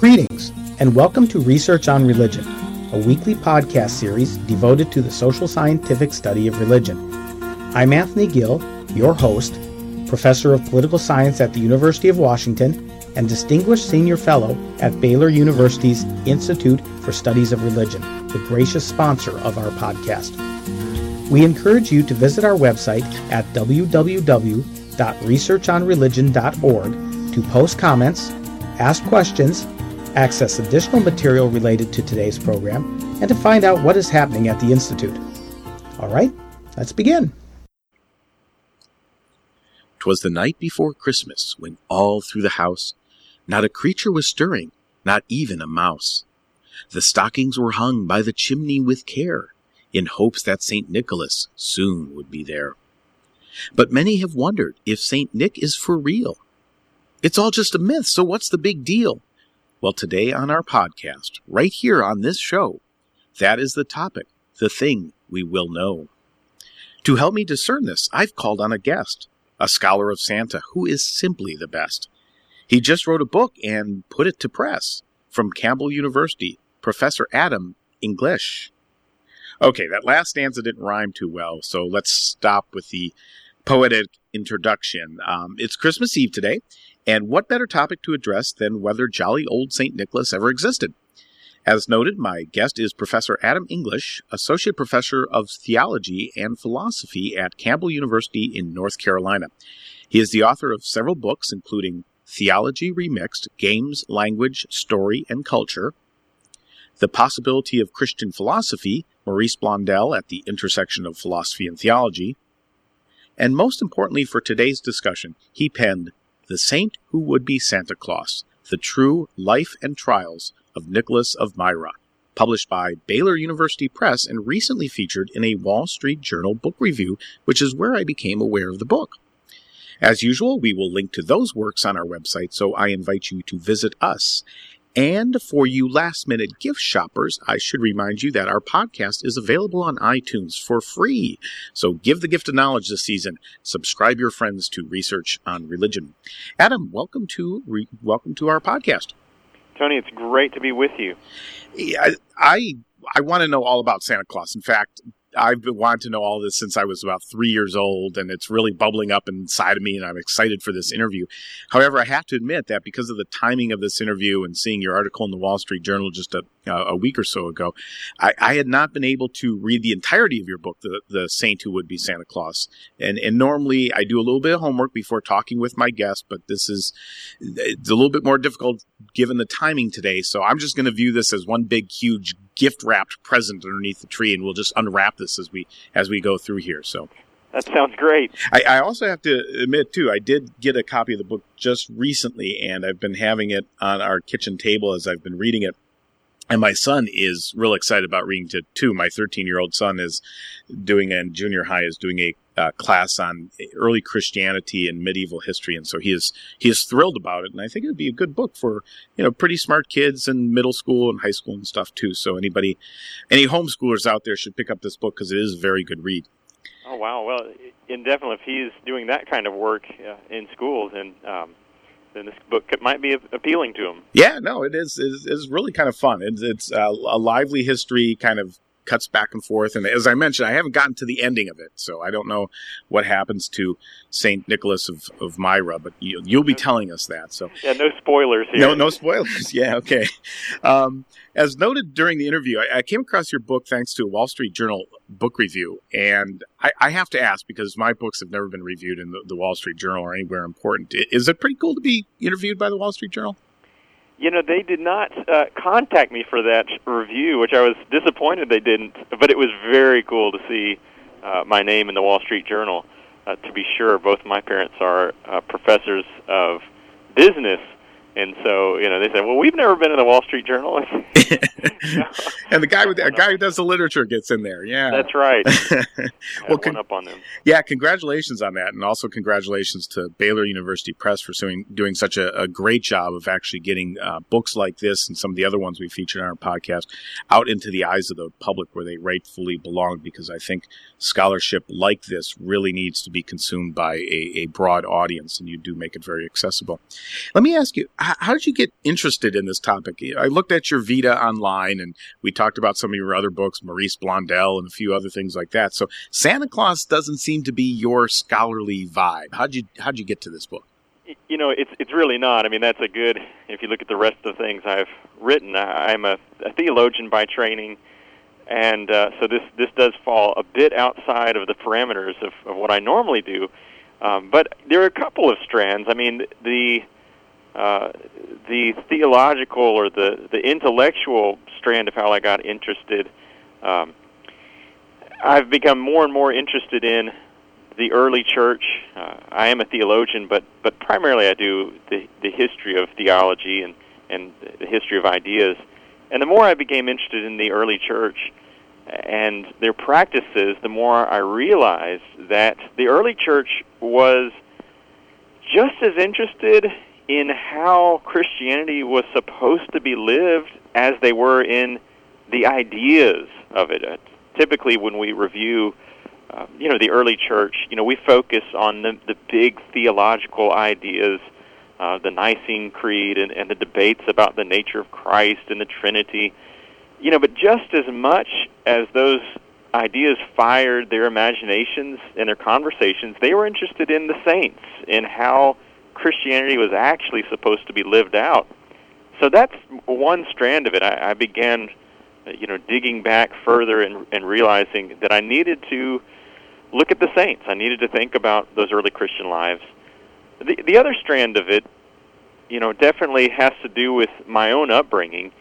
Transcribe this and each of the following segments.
Greetings, and welcome to Research on Religion, a weekly podcast series devoted to the social scientific study of religion. I'm Anthony Gill, your host, Professor of Political Science at the University of Washington, and Distinguished Senior Fellow at Baylor University's Institute for Studies of Religion, the gracious sponsor of our podcast. We encourage you to visit our website at www.researchonreligion.org to post comments, ask questions, access additional material related to today's program, and to find out what is happening at the Institute. All right, let's begin. 'Twas the night before Christmas, when all through the house not a creature was stirring, not even a mouse. The stockings were hung by the chimney with care, in hopes that St. Nicholas soon would be there. But many have wondered if St. Nick is for real. It's all just a myth, so what's the big deal? Well, today on our podcast, right here on this show, that is the topic, the thing we will know. To help me discern this, I've called on a guest, a scholar of Santa who is simply the best. He just wrote a book and put it to press. From Campbell University, Professor Adam English. Okay, that last stanza didn't rhyme too well, so let's stop with the poetic introduction. It's Christmas Eve today, and what better topic to address than whether jolly old St. Nicholas ever existed? As noted, my guest is Professor Adam English, Associate Professor of Theology and Philosophy at Campbell University in North Carolina. He is the author of several books, including Theology Remixed, Games, Language, Story, and Culture, The Possibility of Christian Philosophy, Maurice Blondel at the Intersection of Philosophy and Theology, and most importantly for today's discussion, he penned The Saint Who Would Be Santa Claus, The True Life and Trials of Nicholas of Myra, published by Baylor University Press and recently featured in a Wall Street Journal book review, which is where I became aware of the book. As usual, we will link to those works on our website, so I invite you to visit us. And for you last-minute gift shoppers, I should remind you that our podcast is available on iTunes for free. So give the gift of knowledge this season. Subscribe your friends to Research on Religion. Adam, welcome to our podcast. Tony, it's great to be with you. I want to know all about Santa Claus. In fact, I've been wanting to know all this since I was about 3 years old, and it's really bubbling up inside of me, and I'm excited for this interview. However, I have to admit that because of the timing of this interview and seeing your article in the Wall Street Journal just a week or so ago, I had not been able to read the entirety of your book, The Saint Who Would Be Santa Claus. And normally I do a little bit of homework before talking with my guest, but it's a little bit more difficult given the timing today. So I'm just going to view this as one big, huge gift-wrapped present underneath the tree, and we'll just unwrap this as we go through here. So that sounds great. I also have to admit, too, I did get a copy of the book just recently, and I've been having it on our kitchen table as I've been reading it. And my son is real excited about reading it, too. My 13-year-old son is in junior high, is doing a class on early Christianity and medieval history, and so he is thrilled about it. And I think it would be a good book for pretty smart kids in middle school and high school and stuff too. So any homeschoolers out there should pick up this book because it is a very good read. Oh wow! Well, and definitely if he's doing that kind of work in schools, and then this book might be appealing to him. Yeah, no, it is. It's really kind of fun. It's a lively history, kind of cuts back and forth. And as I mentioned, I haven't gotten to the ending of it, so I don't know what happens to St. Nicholas of Myra, but you'll be telling us that. So yeah, no spoilers here. No spoilers. Yeah, okay. As noted during the interview, I came across your book thanks to a Wall Street Journal book review, and I have to ask, because my books have never been reviewed in the Wall Street Journal or anywhere important. Is it pretty cool to be interviewed by the Wall Street Journal? They did not contact me for that review, which I was disappointed they didn't, but it was very cool to see my name in the Wall Street Journal. To be sure, both my parents are professors of business, and so they said, "Well, we've never been in the Wall Street Journal." And the guy who does the literature gets in there. Yeah, that's right. Well, one up on them. Yeah, congratulations on that, and also congratulations to Baylor University Press for doing such a great job of actually getting books like this and some of the other ones we featured on our podcast out into the eyes of the public where they rightfully belong. Because I think scholarship like this really needs to be consumed by a broad audience, and you do make it very accessible. Let me ask you, how did you get interested in this topic? I looked at your Vita online, and we talked about some of your other books, Maurice Blondel and a few other things like that. So Santa Claus doesn't seem to be your scholarly vibe. How'd you get to this book? It's really not. I mean, that's a good, if you look at the rest of the things I've written, I'm a theologian by training, and so this does fall a bit outside of the parameters of what I normally do. But there are a couple of strands. I mean, the theological or the intellectual strand of how I got interested, I've become more and more interested in the early church. I am a theologian, but primarily I do the history of theology and the history of ideas. And the more I became interested in the early church and their practices, the more I realized that the early church was just as interested in how Christianity was supposed to be lived as they were in the ideas of it. Typically, when we review, the early church, we focus on the big theological ideas, the Nicene Creed and the debates about the nature of Christ and the Trinity. But just as much as those ideas fired their imaginations and their conversations, they were interested in the saints, in how Christianity was actually supposed to be lived out. So that's one strand of it. I began, digging back further and realizing that I needed to look at the saints. I needed to think about those early Christian lives. The other strand of it, definitely has to do with my own upbringing.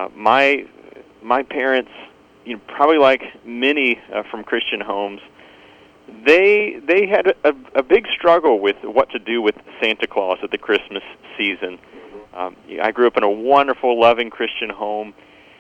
My parents, probably like many from Christian homes, they had a big struggle with what to do with Santa Claus at the Christmas season. I grew up in a wonderful, loving Christian home,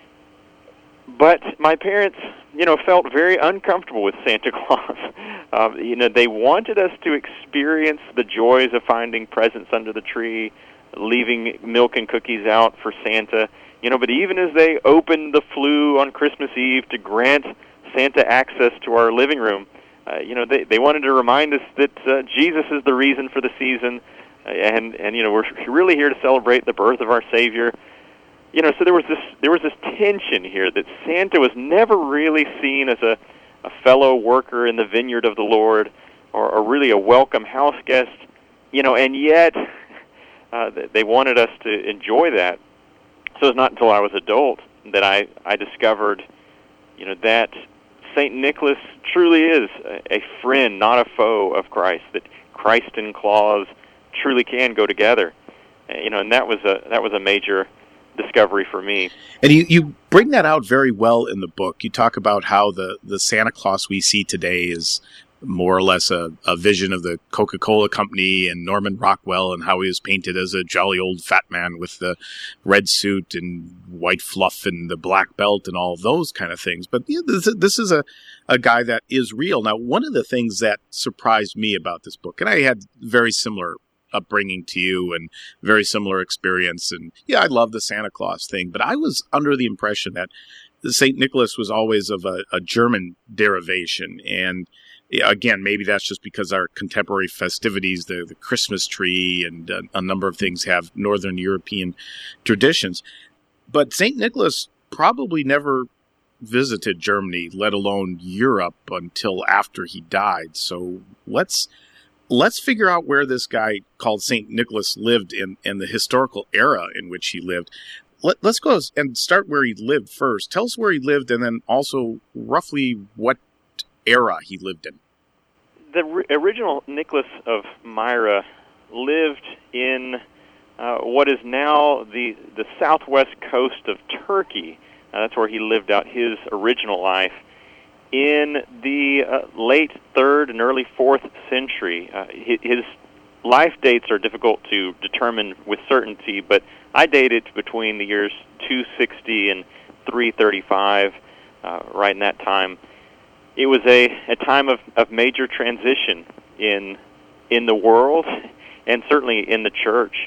but my parents, felt very uncomfortable with Santa Claus. They wanted us to experience the joys of finding presents under the tree, leaving milk and cookies out for Santa. But even as they opened the flue on Christmas Eve to grant Santa access to our living room, they wanted to remind us that Jesus is the reason for the season, and we're really here to celebrate the birth of our Savior. So there was this tension here that Santa was never really seen as a fellow worker in the vineyard of the Lord, or really a welcome house guest, and yet they wanted us to enjoy that. So it's not until I was adult that I discovered, that St. Nicholas truly is a friend, not a foe of Christ, that Christ and Claus truly can go together. And that was a major discovery for me. And you bring that out very well in the book. You talk about how the Santa Claus we see today is more or less a vision of the Coca-Cola company and Norman Rockwell, and how he was painted as a jolly old fat man with the red suit and white fluff and the black belt and all of those kind of things. But this is a guy that is real. Now, one of the things that surprised me about this book, and I had very similar upbringing to you and very similar experience, and I love the Santa Claus thing, but I was under the impression that St. Nicholas was always of a German derivation. And again, maybe that's just because our contemporary festivities, the Christmas tree and a number of things have Northern European traditions. But St. Nicholas probably never visited Germany, let alone Europe, until after he died. So let's figure out where this guy called St. Nicholas lived in the historical era in which he lived. Let's go and start where he lived first. Tell us where he lived, and then also roughly what era he lived in. The original Nicholas of Myra lived in what is now the southwest coast of Turkey. That's where he lived out his original life. In the late 3rd and early 4th century, his life dates are difficult to determine with certainty, but I date it between the years 260 and 335, right in that time. It was a time of major transition in the world, and certainly in the church.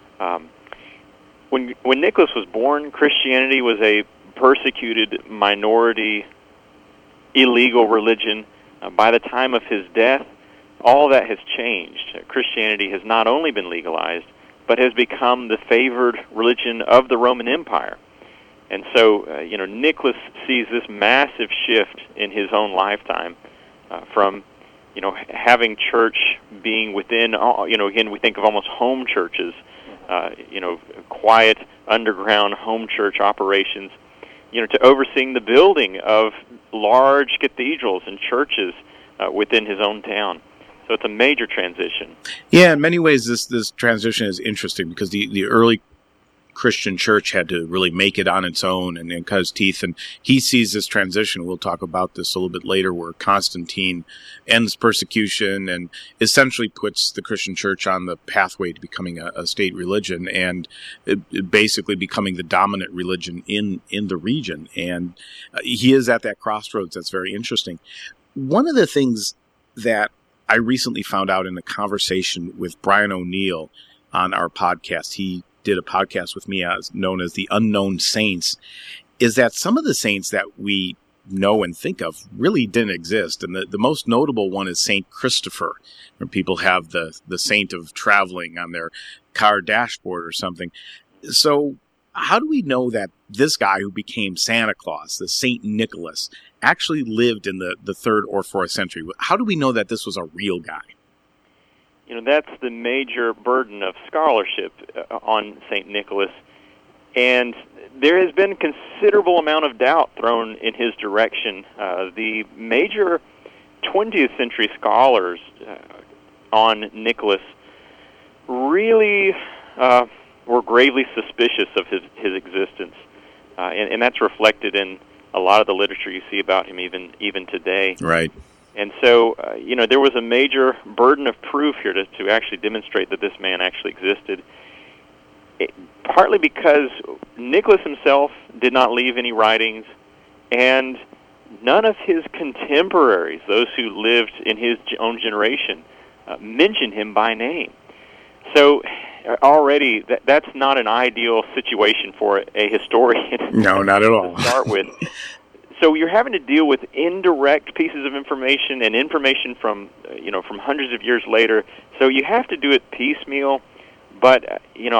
When Nicholas was born, Christianity was a persecuted minority, illegal religion. By the time of his death, all that has changed. Christianity has not only been legalized, but has become the favored religion of the Roman Empire. And so, Nicholas sees this massive shift in his own lifetime from, having church being within, again, we think of almost home churches, quiet underground home church operations, to overseeing the building of large cathedrals and churches within his own town. So it's a major transition. Yeah, in many ways, this transition is interesting because the early Christian church had to really make it on its own and cut its teeth. And he sees this transition. We'll talk about this a little bit later, where Constantine ends persecution and essentially puts the Christian church on the pathway to becoming a state religion and basically becoming the dominant religion in the region. And he is at that crossroads. That's very interesting. One of the things that I recently found out in a conversation with Brian O'Neill on our podcast, he did a podcast with me known as The Unknown Saints, is that some of the saints that we know and think of really didn't exist. And the most notable one is St. Christopher, where people have the saint of traveling on their car dashboard or something. So how do we know that this guy who became Santa Claus, the St. Nicholas, actually lived in the 3rd or 4th century? How do we know that this was a real guy? That's the major burden of scholarship on St. Nicholas. And there has been considerable amount of doubt thrown in his direction. The major 20th century scholars on Nicholas really were gravely suspicious of his existence. And that's reflected in a lot of the literature you see about him even today. Right. And so, there was a major burden of proof here to actually demonstrate that this man actually existed. Partly because Nicholas himself did not leave any writings, and none of his contemporaries, those who lived in his own generation, mentioned him by name. So already that's not an ideal situation for a historian. No, not at all. To start with. So you're having to deal with indirect pieces of information and information from hundreds of years later. So you have to do it piecemeal. But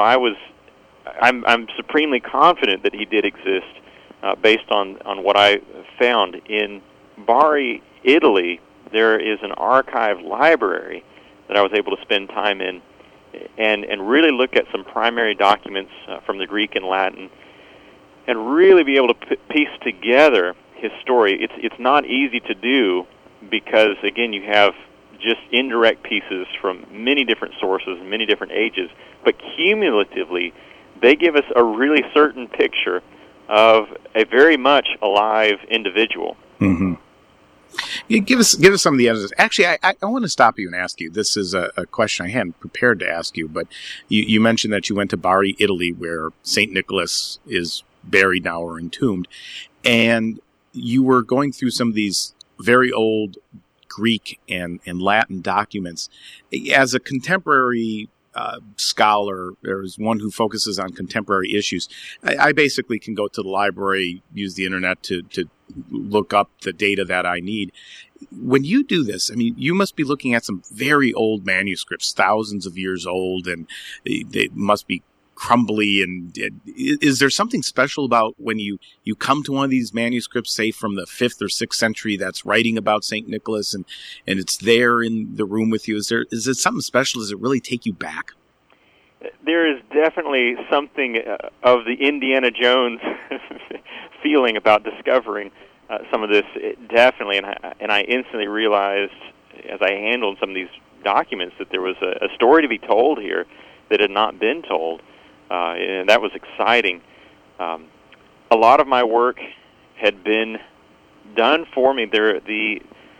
I'm supremely confident that he did exist, based on what I found in Bari, Italy. There is an archive library that I was able to spend time in, and really look at some primary documents from the Greek and Latin, and really be able to piece together his story. It's not easy to do because, again, you have just indirect pieces from many different sources, many different ages, but cumulatively, they give us a really certain picture of a very much alive individual. Mm-hmm. Yeah, give us some of the evidence. Actually, I want to stop you and ask you. This is a question I hadn't prepared to ask you, but you mentioned that you went to Bari, Italy, where St. Nicholas is buried now or entombed, and you were going through some of these very old Greek and Latin documents. As a contemporary scholar, there's one who focuses on contemporary issues. I basically can go to the library, use the internet to look up the data that I need. When you do this, I mean, you must be looking at some very old manuscripts, thousands of years old, and they must be crumbly. And is there something special about when you come to one of these manuscripts, say from the 5th or 6th century, that's writing about St. Nicholas, and it's there in the room with you? Is it something special? Does it really take you back? There is definitely something of the Indiana Jones feeling about discovering some of this. Definitely, and I instantly realized as I handled some of these documents that there was a story to be told here that had not been told. And that was exciting. A lot of my work had been done for me. The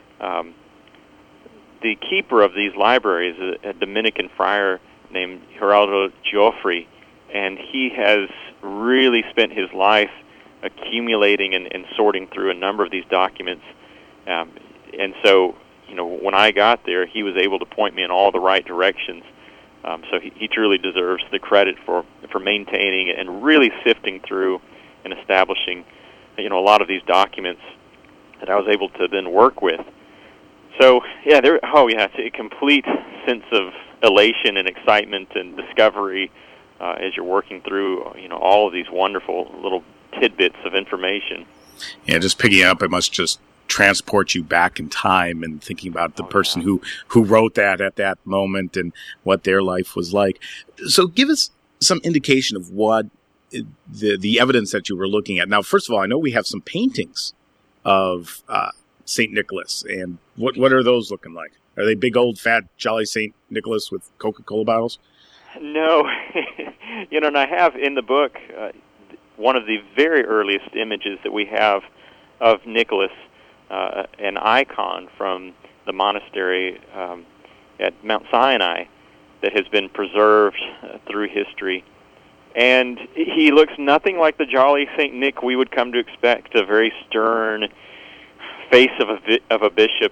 keeper of these libraries, a Dominican friar named Geraldo Joffre, and he has really spent his life accumulating and sorting through a number of these documents. And so, when I got there, he was able to point me in all the right directions. So he truly deserves the credit for maintaining and really sifting through and establishing, a lot of these documents that I was able to then work with. So yeah, it's a complete sense of elation and excitement and discovery as you're working through, all of these wonderful little tidbits of information. Yeah, just picking up, it must just transport you back in time and thinking about the person who wrote that at that moment and what their life was like. So give us some indication of what the evidence that you were looking at. Now, first of all, I know we have some paintings of St. Nicholas, and what are those looking like? Are they big, old, fat, jolly St. Nicholas with Coca-Cola bottles? No. And I have in the book one of the very earliest images that we have of Nicholas, an icon from the monastery at Mount Sinai that has been preserved through history. And he looks nothing like the jolly St. Nick we would come to expect, a very stern face of a bishop.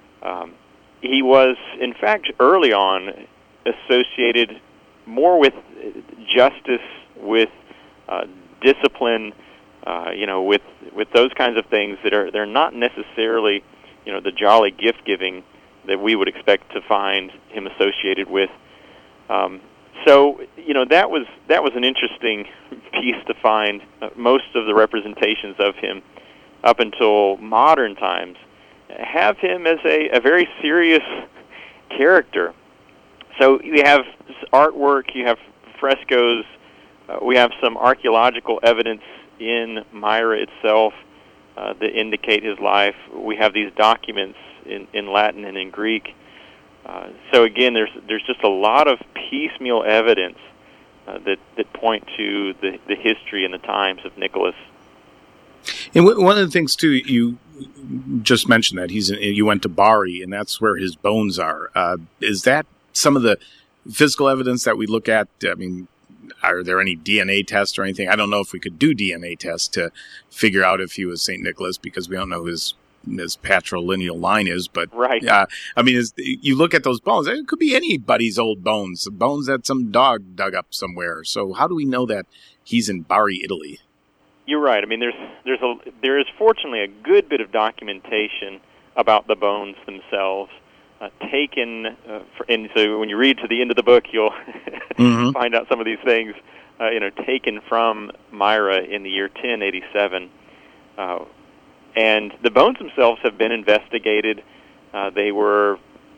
He was, in fact, early on associated more with justice, with discipline, with those kinds of things they're not necessarily, the jolly gift-giving that we would expect to find him associated with. So that was an interesting piece to find. Most of the representations of him up until modern times have him as a very serious character. So you have artwork, you have frescoes, we have some archaeological evidence in Myra itself that indicate his life. We have these documents in Latin and in Greek. So again, there's just a lot of piecemeal evidence that point to the history and the times of Nicholas. And one of the things too, you just mentioned that you went to Bari, and that's where his bones are. Is that some of the physical evidence that we look at? I mean, are there any DNA tests or anything? I don't know if we could do DNA tests to figure out if he was St. Nicholas, because we don't know his patrilineal line is. But right. I mean, you look at those bones, it could be anybody's old bones that some dog dug up somewhere. So how do we know that he's in Bari, Italy? You're right. I mean, there is fortunately a good bit of documentation about the bones themselves, taken, and so when you read to the end of the book, you'll find out some of these things, taken from Myra in the year 1087, and the bones themselves have been investigated. They were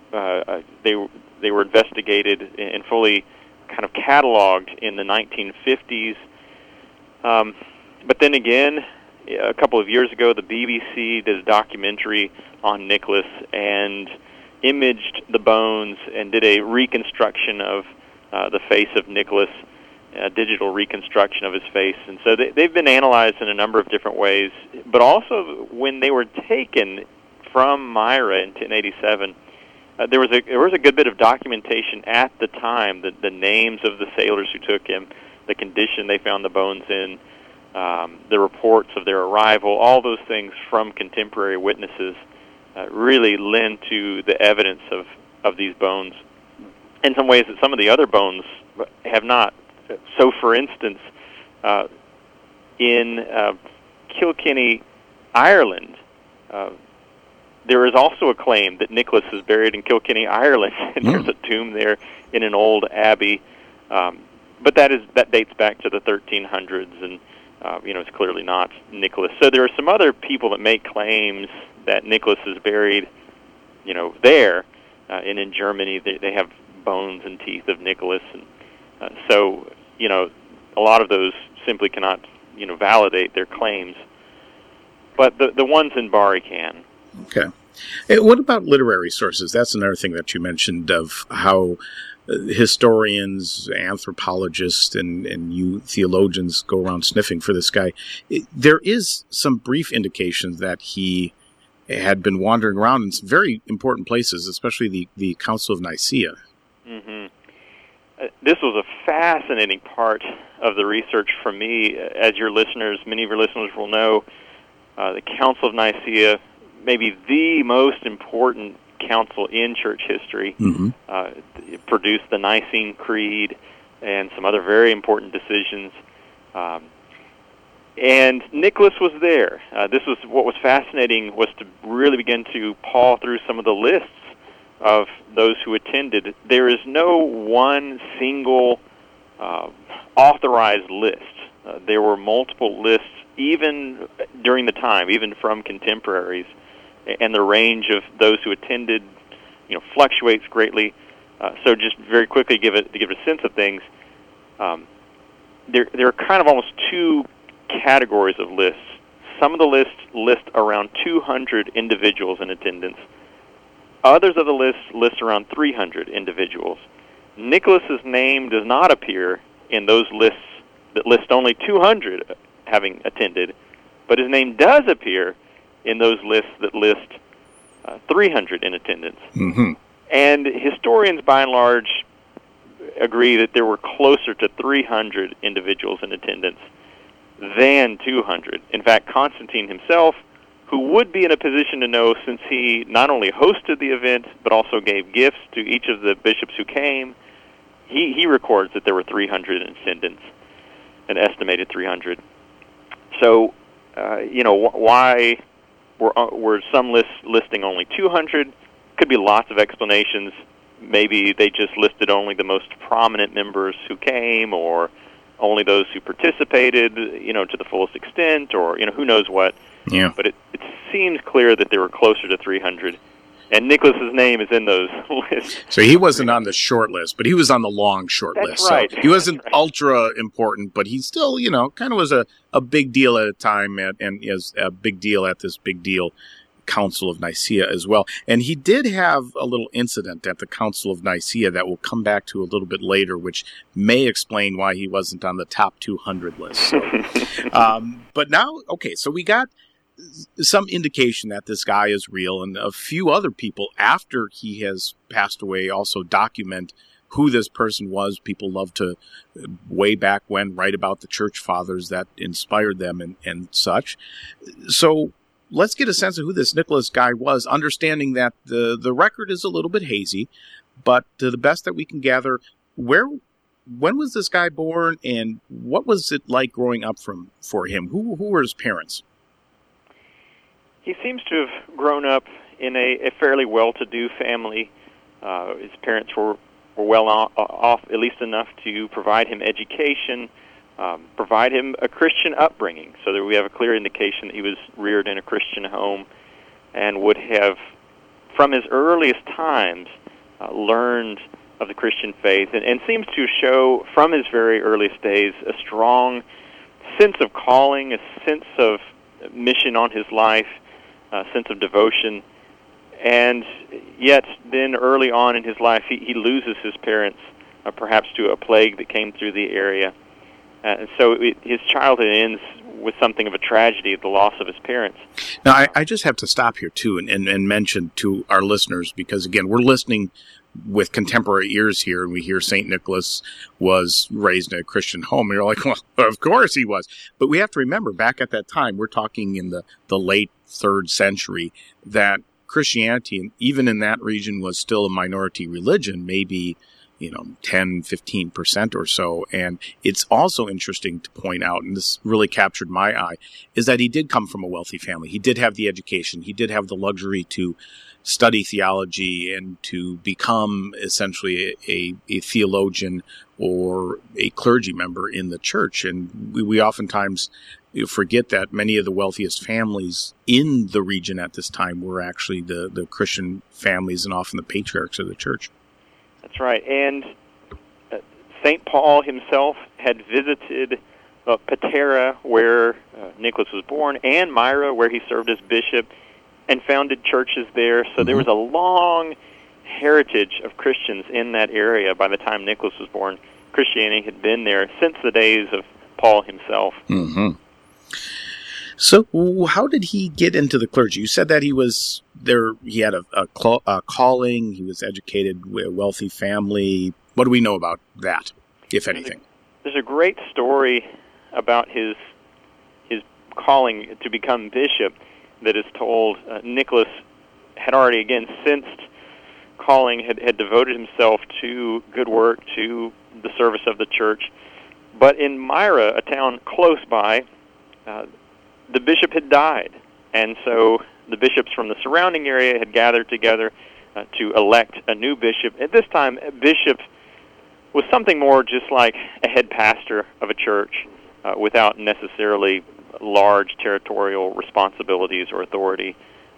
investigated and fully kind of cataloged in the 1950s. But then again, a couple of years ago, the BBC did a documentary on Nicholas and imaged the bones and did a reconstruction of the face of Nicholas, a digital reconstruction of his face. And so they've been analyzed in a number of different ways. But also, when they were taken from Myra in 1087, there was a good bit of documentation at the time, the names of the sailors who took him, the condition they found the bones in, the reports of their arrival, all those things from contemporary witnesses really lend to the evidence of these bones in some ways that some of the other bones have not. So, for instance, in Kilkenny, Ireland, there is also a claim that Nicholas is buried in Kilkenny, Ireland, and there's a tomb there in an old abbey. But that dates back to the 1300s, and it's clearly not Nicholas. So there are some other people that make claims that Nicholas is buried, there, and in Germany they have bones and teeth of Nicholas, and so a lot of those simply cannot validate their claims. But the ones in Bari can. Okay. What about literary sources? That's another thing that you mentioned of how historians, anthropologists, and you theologians go around sniffing for this guy. There is some brief indications that he had been wandering around in some very important places, especially the Council of Nicaea. Mm-hmm. This was a fascinating part of the research for me. As many of your listeners will know, the Council of Nicaea, maybe the most important council in church history, it produced the Nicene Creed and some other very important decisions. And Nicholas was there. This was what was fascinating, was to really begin to paw through some of the lists of those who attended, there is no one single authorized list. There were multiple lists, even during the time, even from contemporaries, and the range of those who attended, fluctuates greatly. So, just very quickly, to give a sense of things, there are kind of almost two categories of lists. Some of the lists list around 200 individuals in attendance. Others of the lists list around 300 individuals. Nicholas's name does not appear in those lists that list only 200 having attended, but his name does appear in those lists that list 300 in attendance. Mm-hmm. And historians, by and large, agree that there were closer to 300 individuals in attendance than 200. In fact, Constantine himself, who would be in a position to know since he not only hosted the event but also gave gifts to each of the bishops who came, he records that there were 300 in attendance, an estimated 300. So, why were some lists listing only 200? Could be lots of explanations. Maybe they just listed only the most prominent members who came, or only those who participated, to the fullest extent, or, who knows what. Yeah. But it seems clear that there were closer to 300. And Nicholas's name is in those lists. So he wasn't on the short list, but he was on the long short That's list. right. So he wasn't ultra important, but he still, kind of was a big deal at a time, and is a big deal at this big deal Council of Nicaea as well. And he did have a little incident at the Council of Nicaea that we'll come back to a little bit later, which may explain why he wasn't on the top 200 list. So, but now, okay, so we got some indication that this guy is real, and a few other people after he has passed away also document who this person was. People love to, way back when, write about the church fathers that inspired them and such. So let's get a sense of who this Nicholas guy was, understanding that the record is a little bit hazy, but to the best that we can gather, when was this guy born, and what was it like growing up for him? Who were his parents? He seems to have grown up in a fairly well-to-do family. His parents were well off, at least enough to provide him education, provide him a Christian upbringing, so that we have a clear indication that he was reared in a Christian home and would have, from his earliest times, learned of the Christian faith, and seems to show from his very earliest days a strong sense of calling, a sense of mission on his life, a sense of devotion. And yet then early on in his life he loses his parents, perhaps to a plague that came through the area. And so his childhood ends with something of a tragedy, the loss of his parents. Now, I just have to stop here, too, and mention to our listeners, because, again, we're listening with contemporary ears here, and we hear St. Nicholas was raised in a Christian home, and you're like, well, of course he was. But we have to remember, back at that time, we're talking in the late 3rd century, that Christianity, even in that region, was still a minority religion, maybe 10, 15% or so. And it's also interesting to point out, and this really captured my eye, is that he did come from a wealthy family. He did have the education. He did have the luxury to study theology and to become essentially a theologian or a clergy member in the church. And we oftentimes forget that many of the wealthiest families in the region at this time were actually the Christian families and often the patriarchs of the church. That's right. And St. Paul himself had visited Patara, where Nicholas was born, and Myra, where he served as bishop, and founded churches there. So there was a long heritage of Christians in that area by the time Nicholas was born. Christianity had been there since the days of Paul himself. Mm-hmm. So how did he get into the clergy? You said that he was there. He had a calling. He was educated with a wealthy family. What do we know about that, if anything? There's a great story about his calling to become bishop that is told. Nicholas had already, again, sensed calling, had devoted himself to good work, to the service of the church. But in Myra, a town close by, the bishop had died. And so the bishops from the surrounding area had gathered together. to elect a new bishop. At this time, a bishop was something more just like a head pastor of a church without necessarily large territorial responsibilities or authority.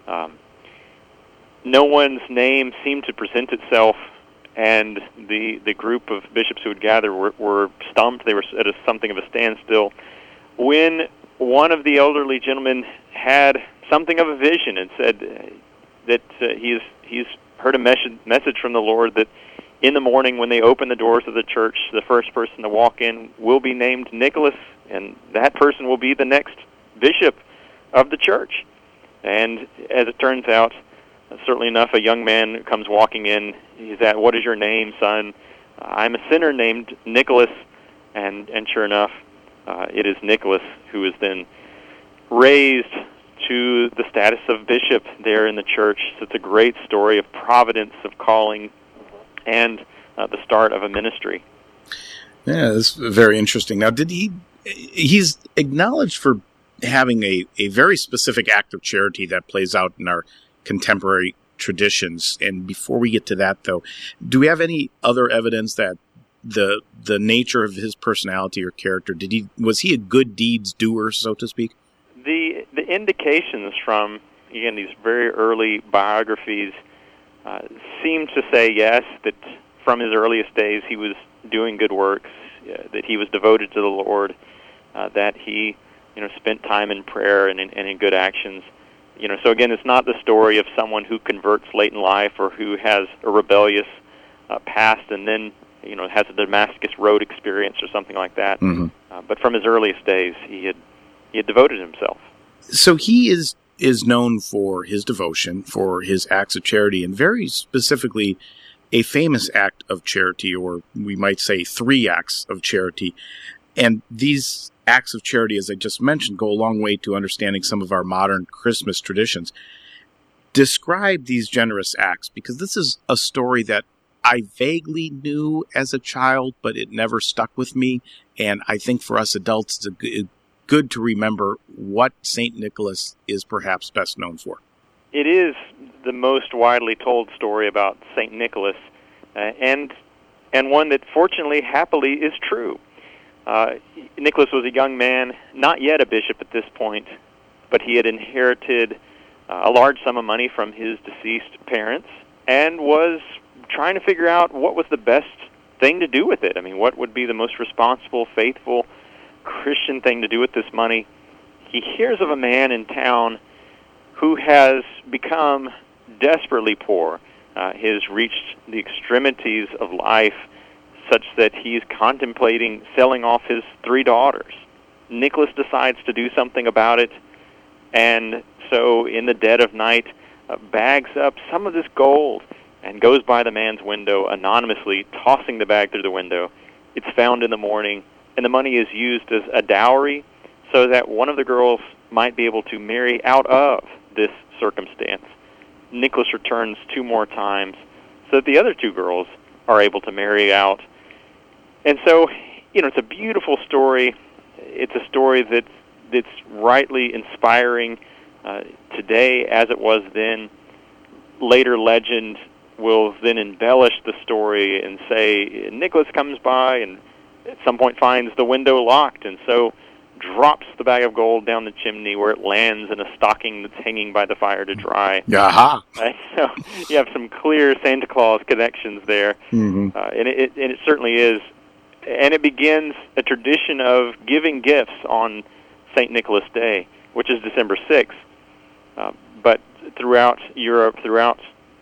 No one's name seemed to present itself, and the group of bishops who had gathered were stumped. They were at something of a standstill when one of the elderly gentlemen had something of a vision and said that he's heard a message from the Lord that in the morning when they open the doors of the church, the first person to walk in will be named Nicholas, and that person will be the next bishop of the church. And as it turns out, certainly enough, a young man comes walking in. He's at, "What is your name, son?" "I'm a sinner named Nicholas." And sure enough, it is Nicholas who is then raised to the status of bishop there in the church. So it's a great story of providence, of calling, and the start of a ministry. Yeah, that's very interesting. Now, he's acknowledged for having a very specific act of charity that plays out in our contemporary traditions. And before we get to that, though, do we have any other evidence that the nature of his personality or character, was he a good deeds doer, so to speak? The indications from, again, these very early biographies seem to say, yes, that from his earliest days he was doing good works, that he was devoted to the Lord, that he spent time in prayer and in good actions. So again, it's not the story of someone who converts late in life or who has a rebellious past and then has a Damascus Road experience or something like that. Mm-hmm. But from his earliest days, he had devoted himself. So he is known for his devotion, for his acts of charity, and very specifically a famous act of charity, or we might say 3 acts of charity. And these acts of charity, as I just mentioned, go a long way to understanding some of our modern Christmas traditions. Describe these generous acts, because this is a story that I vaguely knew as a child, but it never stuck with me. And I think for us adults, it's good to remember what St. Nicholas is perhaps best known for. It is the most widely told story about St. Nicholas, and one that fortunately, happily, is true. Nicholas was a young man, not yet a bishop at this point, but he had inherited a large sum of money from his deceased parents and was trying to figure out what was the best thing to do with it. I mean, what would be the most responsible, faithful, Christian thing to do with this money? He hears of a man in town who has become desperately poor. He has reached the extremities of life such that he's contemplating selling off his 3 daughters. Nicholas decides to do something about it, and so in the dead of night bags up some of this gold and goes by the man's window anonymously, tossing the bag through the window. It's found in the morning, and the money is used as a dowry so that one of the girls might be able to marry out of this circumstance. Nicholas returns 2 more times so that the other 2 girls are able to marry out. And so, it's a beautiful story. It's a story that's rightly inspiring today as it was then. Later legend will then embellish the story and say Nicholas comes by and at some point finds the window locked, and so drops the bag of gold down the chimney where it lands in a stocking that's hanging by the fire to dry. Aha! So you have some clear Santa Claus connections there. Mm-hmm. And it certainly is. And it begins a tradition of giving gifts on St. Nicholas Day, which is December 6th. But throughout Europe, throughout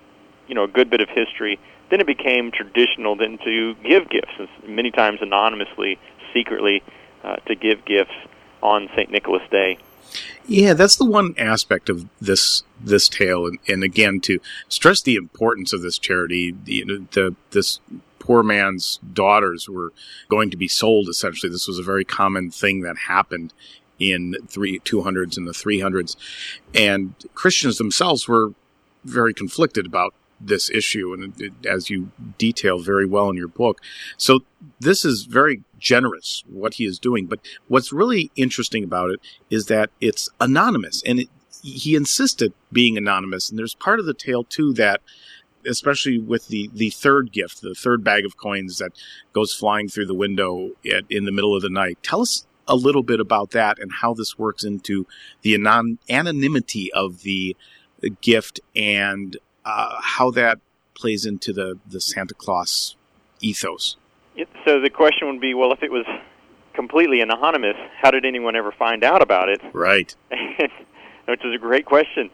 a good bit of history, then it became traditional then to give gifts, many times anonymously, secretly, to give gifts on St. Nicholas Day. Yeah, that's the one aspect of this tale, and again, to stress the importance of this charity, this poor man's daughters were going to be sold, essentially. This was a very common thing that happened in the 200s and the 300s, and Christians themselves were very conflicted about this issue, and as you detail very well in your book. So this is very generous, what he is doing, but what's really interesting about it is that it's anonymous, and he insisted being anonymous, and there's part of the tale, too, that especially with the third gift, the third bag of coins that goes flying through the window in the middle of the night. Tell us a little bit about that and how this works into the anonymity of the gift and how that plays into the Santa Claus ethos. So the question would be, well, if it was completely anonymous, how did anyone ever find out about it? Right. Which is a great question.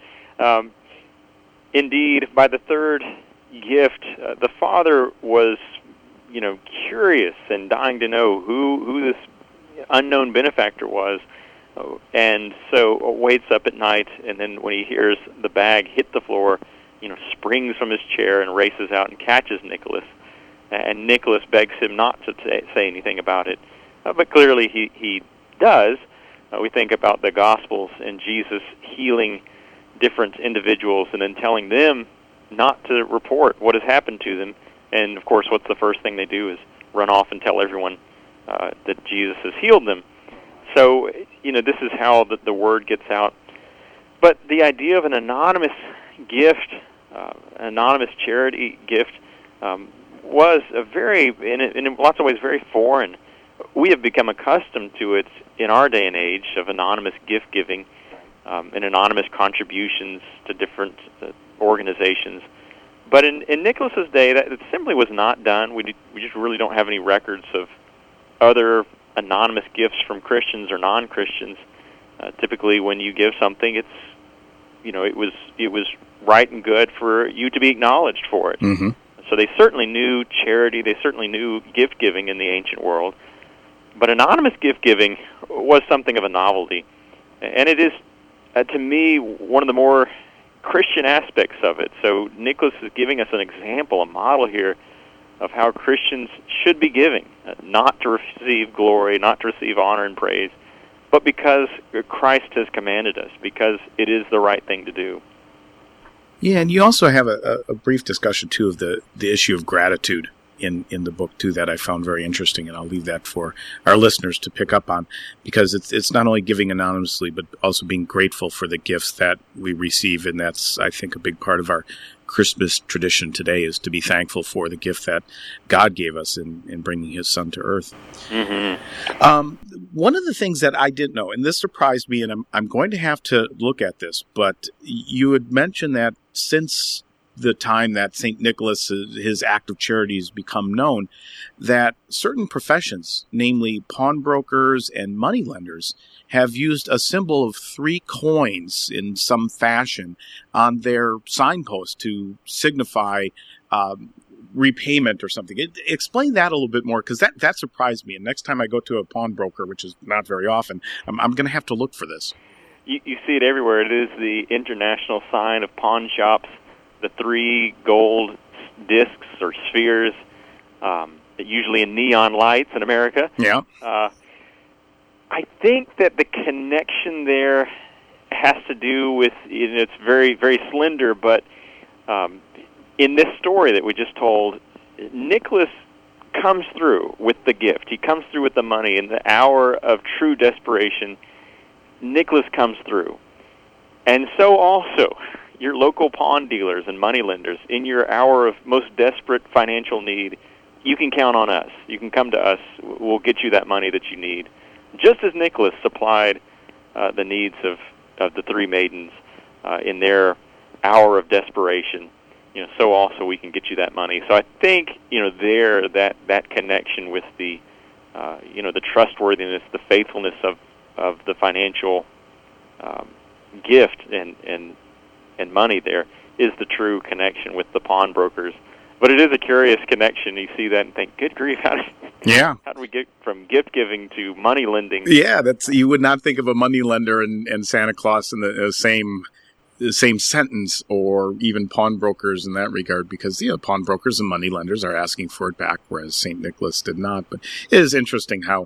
Indeed, by the third gift, the father was, curious and dying to know who this unknown benefactor was, and so waits up at night, and then when he hears the bag hit the floor, springs from his chair and races out and catches Nicholas. And Nicholas begs him not to say anything about it, but clearly he does. We think about the Gospels and Jesus healing different individuals and then telling them not to report what has happened to them. And, of course, what's the first thing they do is run off and tell everyone that Jesus has healed them. So, this is how the word gets out. But the idea of an anonymous gift, an anonymous charity gift, was in lots of ways, very foreign. We have become accustomed to it in our day and age of anonymous gift-giving and anonymous contributions to different organizations. But in Nicholas's day, that simply was not done. We just really don't have any records of other anonymous gifts from Christians or non-Christians. Typically, when you give something, it was right and good for you to be acknowledged for it. Mm-hmm. So they certainly knew charity. They certainly knew gift-giving in the ancient world. But anonymous gift-giving was something of a novelty. And it is, to me, one of the more Christian aspects of it. So Nicholas is giving us an example, a model here, of how Christians should be giving, not to receive glory, not to receive honor and praise, but because Christ has commanded us, because it is the right thing to do. Yeah, and you also have a brief discussion, too, of the issue of gratitude in the book, too, that I found very interesting, and I'll leave that for our listeners to pick up on, because it's not only giving anonymously, but also being grateful for the gifts that we receive, and that's, I think, a big part of our Christmas tradition today, is to be thankful for the gift that God gave us in bringing His Son to earth. Mm-hmm. One of the things that I didn't know, and this surprised me, and I'm going to have to look at this, but you had mentioned that since the time that St. Nicholas, his act of charity has become known, that certain professions, namely pawnbrokers and moneylenders, have used a symbol of 3 coins in some fashion on their signpost to signify repayment or something. Explain that a little bit more, because that surprised me. And next time I go to a pawnbroker, which is not very often, I'm going to have to look for this. You see it everywhere. It is the international sign of pawn shops. The 3 gold discs or spheres, usually in neon lights in America. Yeah. I think that the connection there has to do with, it's very, very slender, but in this story that we just told, Nicholas comes through with the gift. He comes through with the money. In the hour of true desperation, Nicholas comes through. And so also, your local pawn dealers and moneylenders, in your hour of most desperate financial need, you can count on us. You can come to us. We'll get you that money that you need. Just as Nicholas supplied the needs of the 3 maidens in their hour of desperation, so also we can get you that money. So I think, there, that connection with the, the trustworthiness, the faithfulness of the financial gift and money there is the true connection with the pawnbrokers. But it is a curious connection. You see that and think, good grief, how do we get from gift giving to money lending? Yeah, you would not think of a money lender and Santa Claus in the same sentence, or even pawnbrokers in that regard, because pawnbrokers and money lenders are asking for it back, whereas St. Nicholas did not. But it is interesting how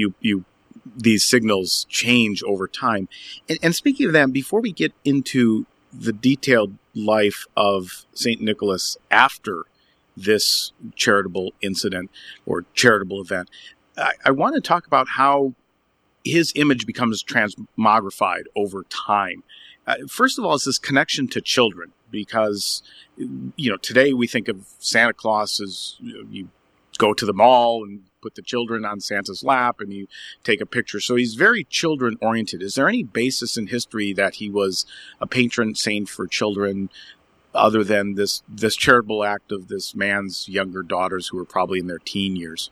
these signals change over time. And speaking of that, before we get into the detailed life of St. Nicholas after this charitable incident or charitable event, I want to talk about how his image becomes transmogrified over time. First of all, is this connection to children, because, today we think of Santa Claus as you go to the mall and put the children on Santa's lap and you take a picture. So he's very children-oriented. Is there any basis in history that he was a patron saint for children other than this charitable act of this man's younger daughters who were probably in their teen years?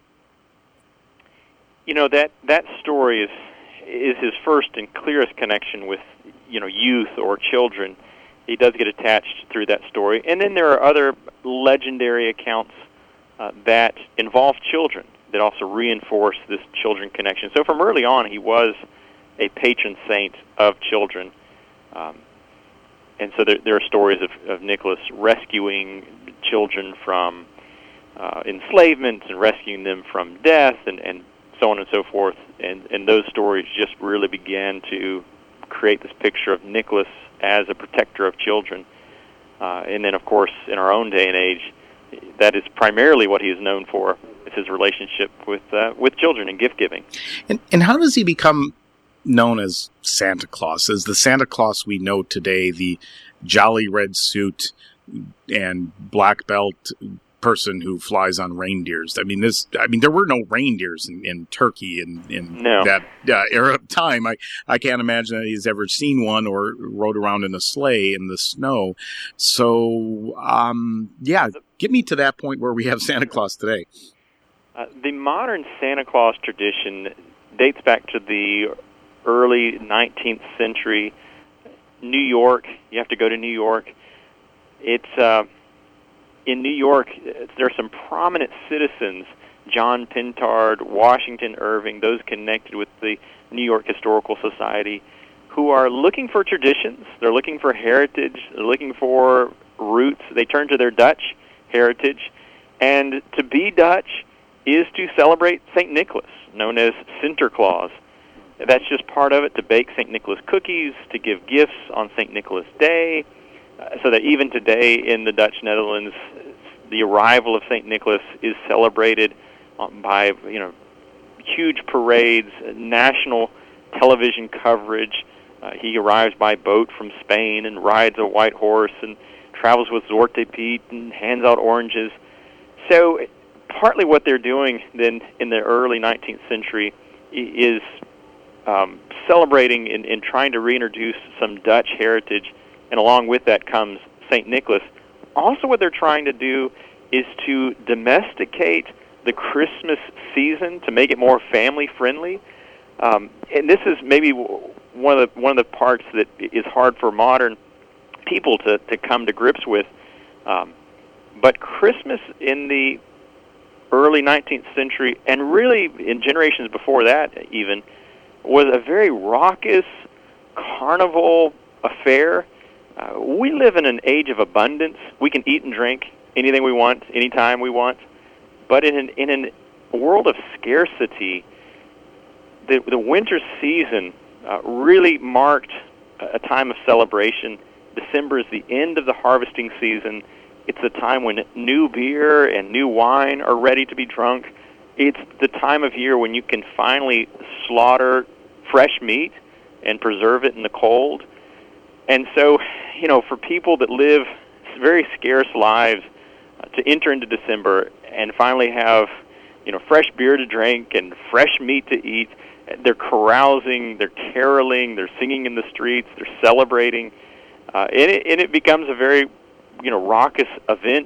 That story is his first and clearest connection with, youth or children. He does get attached through that story. And then there are other legendary accounts that involve children that also reinforce this children connection. So from early on, he was a patron saint of children. And so there are stories of Nicholas rescuing children from enslavement and rescuing them from death and so on and so forth. And those stories just really began to create this picture of Nicholas as a protector of children. And then, of course, in our own day and age, that is primarily what he is known for, is his relationship with children and gift-giving. And how does he become known as Santa Claus? Is the Santa Claus we know today the jolly red suit and black belt person who flies on reindeers? There were no reindeers in Turkey in that era of time. I can't imagine that he's ever seen one or rode around in a sleigh in the snow. So, get me to that point where we have Santa Claus today. The modern Santa Claus tradition dates back to the early 19th century. New York, you have to go to New York. It's in New York, there are some prominent citizens, John Pintard, Washington Irving, those connected with the New York Historical Society, who are looking for traditions. They're looking for heritage. They're looking for roots. They turn to their Dutch heritage. And to be Dutch is to celebrate St. Nicholas, known as Sinterklaas. That's just part of it, to bake St. Nicholas cookies, to give gifts on St. Nicholas Day, so that even today in the Dutch Netherlands, the arrival of St. Nicholas is celebrated by huge parades, national television coverage. He arrives by boat from Spain and rides a white horse and travels with Zwarte Piet and hands out oranges. So partly what they're doing then in the early 19th century is celebrating and trying to reintroduce some Dutch heritage, and along with that comes St. Nicholas. Also what they're trying to do is to domesticate the Christmas season to make it more family-friendly. And this is maybe one of the parts that is hard for modern people to come to grips with. But Christmas in the early 19th century, and really in generations before that even, was a very raucous carnival affair. We live in an age of abundance. We can eat and drink anything we want, anytime we want. But in a world of scarcity, the winter season really marked a time of celebration. December is the end of the harvesting season. It's the time when new beer and new wine are ready to be drunk. It's the time of year when you can finally slaughter fresh meat and preserve it in the cold. And so, for people that live very scarce lives, to enter into December and finally have, fresh beer to drink and fresh meat to eat, they're carousing, they're caroling, they're singing in the streets, they're celebrating, and it becomes a very, raucous event.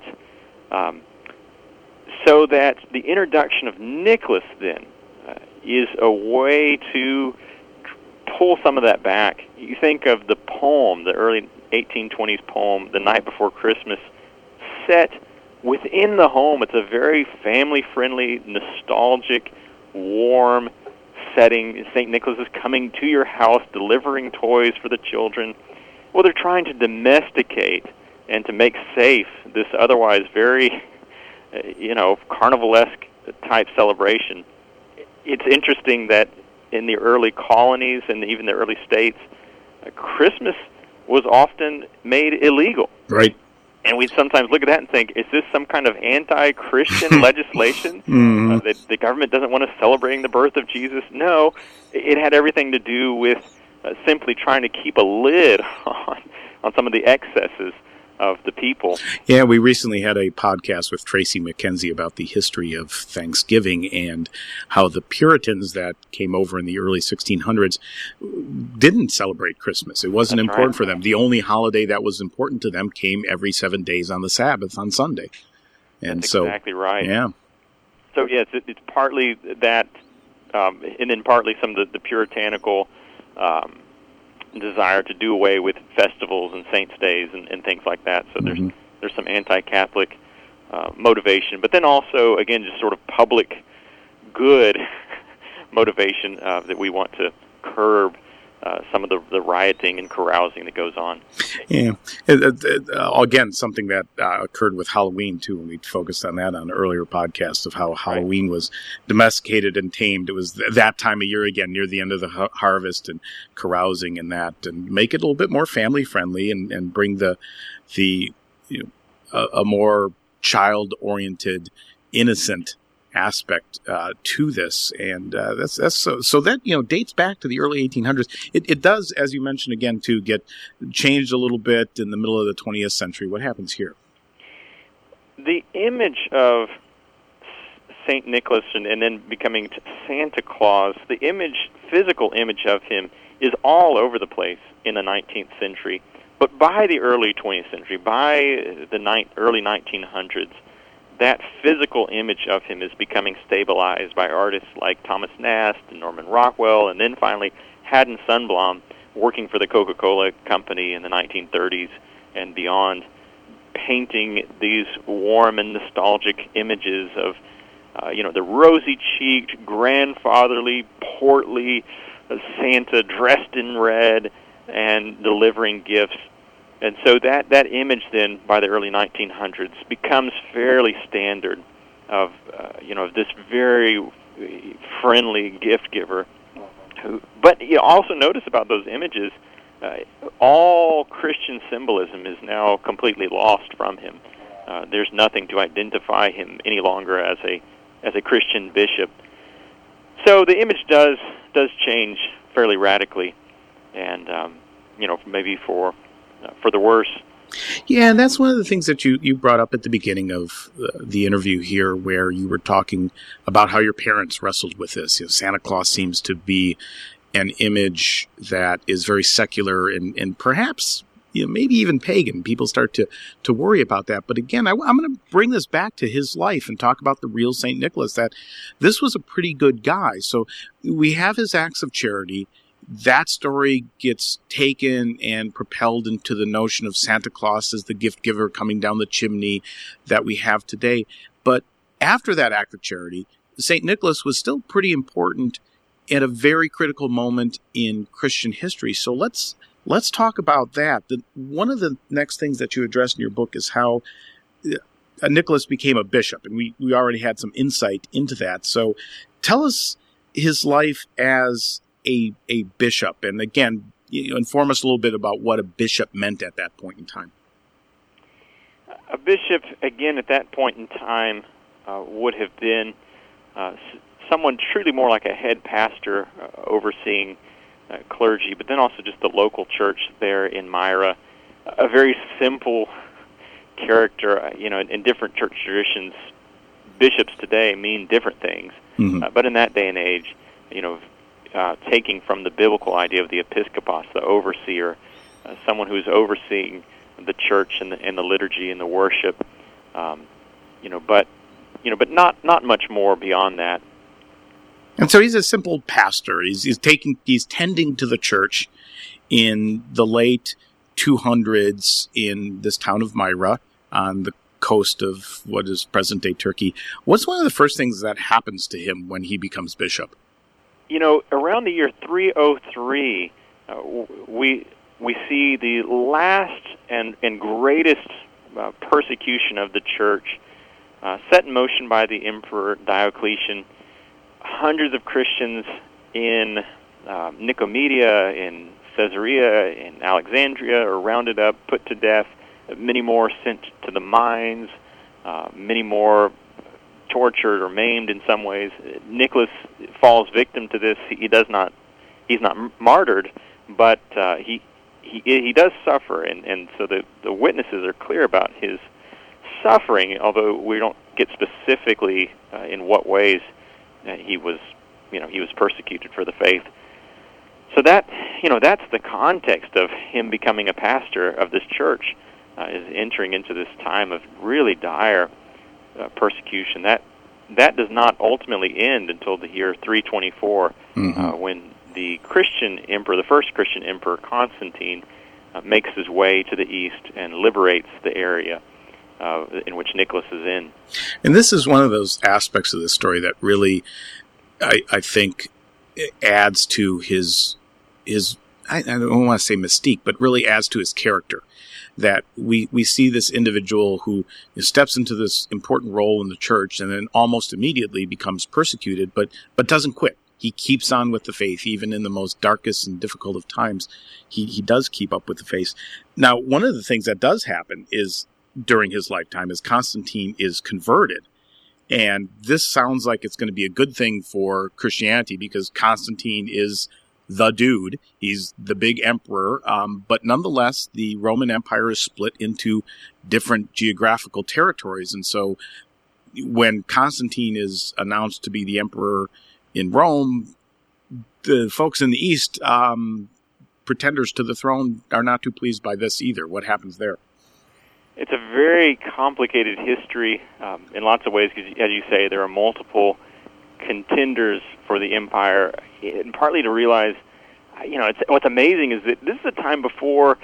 So that the introduction of Nicholas then is a way to pull some of that back. You think of the poem, the early 1820s poem, The Night Before Christmas, set within the home. It's a very family-friendly, nostalgic, warm setting. St. Nicholas is coming to your house, delivering toys for the children. Well, they're trying to domesticate and to make safe this otherwise very, carnivalesque type celebration. It's interesting that in the early colonies and even the early states, Christmas was often made illegal. Right. And we sometimes look at that and think, is this some kind of anti-Christian legislation? Mm-hmm. That the government doesn't want us celebrating the birth of Jesus? No, it had everything to do with simply trying to keep a lid on some of the excesses of the people. Yeah, we recently had a podcast with Tracy McKenzie about the history of Thanksgiving and how the Puritans that came over in the early 1600s didn't celebrate Christmas. It wasn't important for them. The only holiday that was important to them came every 7 days on the Sabbath on Sunday. And That's so, exactly right. Yeah. So yes, it's partly that, and then partly some of the puritanical desire to do away with festivals and saints' days and things like that. So there's some anti-Catholic motivation, but then also, again, just sort of public good motivation that we want to curb some of the rioting and carousing that goes on. Yeah. Again, something that occurred with Halloween, too, when we focused on that on an earlier podcast of how Halloween was domesticated and tamed. It was that time of year, again, near the end of the harvest, and carousing and that, and make it a little bit more family-friendly and bring a more child-oriented, innocent aspect to this, and that's so that dates back to the early 1800s. It does, as you mentioned again, to get changed a little bit in the middle of the 20th century. What happens here? The image of Saint Nicholas and then becoming Santa Claus, the physical image of him, is all over the place in the 19th century. But by the early 20th century, by the early 1900s, that physical image of him is becoming stabilized by artists like Thomas Nast and Norman Rockwell, and then finally Haddon Sundblom, working for the Coca-Cola Company in the 1930s and beyond, painting these warm and nostalgic images of, the rosy-cheeked, grandfatherly, portly Santa dressed in red and delivering gifts. And so that image then, by the early 1900s, becomes fairly standard of this very friendly gift giver. But you also notice about those images, all Christian symbolism is now completely lost from him. There's nothing to identify him any longer as a Christian bishop. So the image does change fairly radically, and maybe for the worse. Yeah, and that's one of the things that you brought up at the beginning of the interview here, where you were talking about how your parents wrestled with this. Santa Claus seems to be an image that is very secular and perhaps maybe even pagan. People start to worry about that. But again, I'm going to bring this back to his life and talk about the real St. Nicholas, that this was a pretty good guy. So we have his acts of charity. That story gets taken and propelled into the notion of Santa Claus as the gift giver coming down the chimney that we have today. But after that act of charity, St. Nicholas was still pretty important at a very critical moment in Christian history. So let's talk about that. One of the next things that you address in your book is how Nicholas became a bishop, and we already had some insight into that. So tell us his life as a bishop, and again, inform us a little bit about what a bishop meant at that point in time. A bishop, again, at that point in time, would have been someone truly more like a head pastor overseeing clergy, but then also just the local church there in Myra. A very simple character. In different church traditions, bishops today mean different things, but in that day and age, taking from the biblical idea of the episkopos, the overseer, someone who's overseeing the church and the liturgy and the worship, but not much more beyond that. And so he's a simple pastor. He's tending to the church in the late 200s in this town of Myra on the coast of what is present-day Turkey. What's one of the first things that happens to him when he becomes bishop? Around the year 303, we see the last and greatest persecution of the church set in motion by the Emperor Diocletian. Hundreds of Christians in Nicomedia, in Caesarea, in Alexandria are rounded up, put to death. Many more sent to the mines. Many more tortured or maimed in some ways. Nicholas falls victim to this. He's not martyred, but he does suffer, and so the witnesses are clear about his suffering, although we don't get specifically in what ways he was persecuted for the faith. So that's the context of him becoming a pastor of this church, is entering into this time of really dire persecution. That does not ultimately end until the year 324, when the Christian emperor, the first Christian emperor, Constantine, makes his way to the east and liberates the area in which Nicholas is in. And this is one of those aspects of this story that really, I think, adds to his I don't want to say mystique, but really adds to his character. That we see this individual who steps into this important role in the church and then almost immediately becomes persecuted, but doesn't quit. He keeps on with the faith, even in the most darkest and difficult of times. He does keep up with the faith. Now, one of the things that does happen is during his lifetime is Constantine is converted. And this sounds like it's going to be a good thing for Christianity because Constantine is the dude. He's the big emperor. But nonetheless, the Roman Empire is split into different geographical territories. And so when Constantine is announced to be the emperor in Rome, the folks in the East, pretenders to the throne, are not too pleased by this either. What happens there? It's a very complicated history in lots of ways, because, as you say, there are multiple contenders for the empire, and partly to realize, what's amazing is that this is a time before,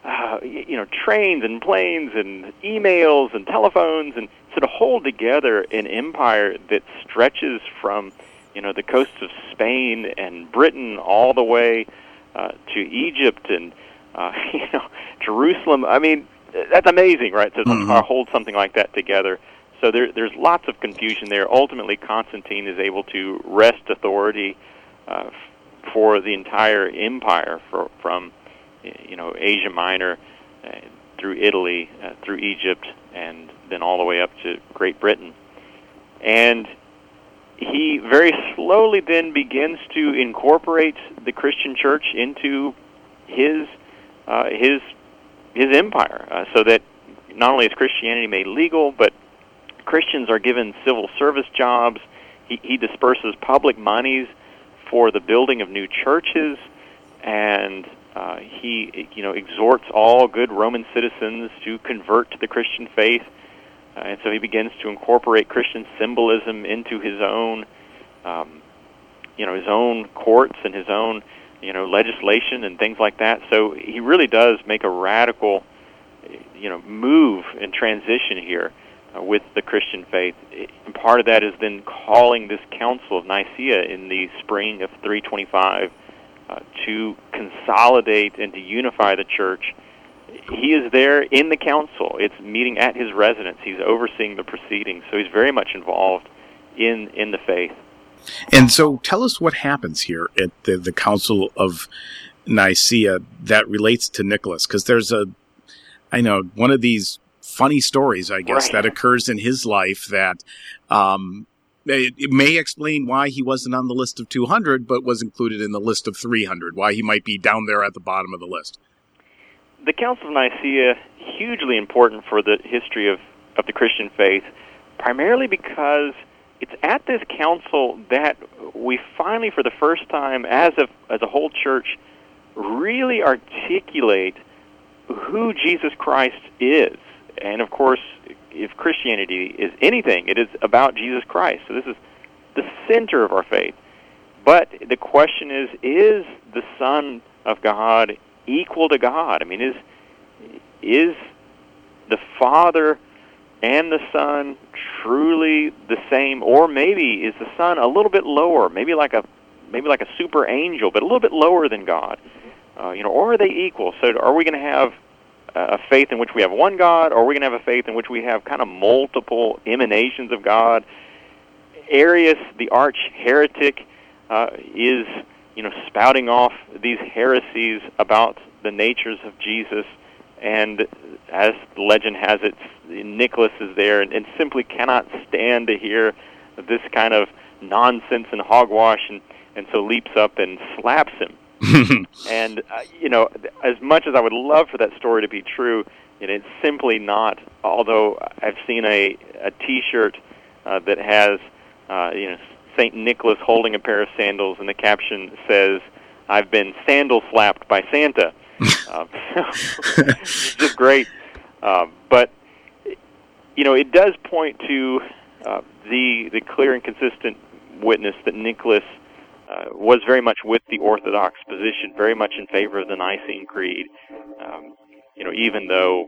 trains and planes and emails and telephones, and so to hold together an empire that stretches from, the coasts of Spain and Britain all the way to Egypt and, Jerusalem. I mean, that's amazing, right? So to hold something like that together. So there's lots of confusion there. Ultimately, Constantine is able to wrest authority for the entire empire, from Asia Minor through Italy, through Egypt, and then all the way up to Great Britain. And he very slowly then begins to incorporate the Christian church into his empire, so that not only is Christianity made legal, but Christians are given civil service jobs. He disperses public monies for the building of new churches, and he exhorts all good Roman citizens to convert to the Christian faith. And so he begins to incorporate Christian symbolism into his own, his own courts and his own, legislation and things like that. So he really does make a radical, move and transition here with the Christian faith. And part of that is then calling this Council of Nicaea in the spring of 325 to consolidate and to unify the church. He is there in the council. It's meeting at his residence. He's overseeing the proceedings, so he's very much involved in the faith. And so tell us what happens here at the Council of Nicaea that relates to Nicholas, because there's one of these funny stories, I guess, that occurs in his life that it may explain why he wasn't on the list of 200, but was included in the list of 300, why he might be down there at the bottom of the list. The Council of Nicaea, hugely important for the history of the Christian faith, primarily because it's at this council that we finally, for the first time, as a whole church, really articulate who Jesus Christ is. And of course, if Christianity is anything, it is about Jesus Christ. So this is the center of our faith. But the question is the Son of God equal to God? I mean, is the Father and the Son truly the same, or maybe is the Son a little bit lower, maybe like a super angel, but a little bit lower than God? Or are they equal? So are we going to have a faith in which we have one God, or are we going to have a faith in which we have kind of multiple emanations of God? Arius, the arch heretic, is spouting off these heresies about the natures of Jesus, and as the legend has it, Nicholas is there and simply cannot stand to hear this kind of nonsense and hogwash, and so leaps up and slaps him And, as much as I would love for that story to be true, it's simply not, although I've seen a T-shirt that has, St. Nicholas holding a pair of sandals, and the caption says, "I've been sandal slapped by Santa." It's just great. But, it does point to the clear and consistent witness that Nicholas was very much with the Orthodox position, very much in favor of the Nicene Creed, even though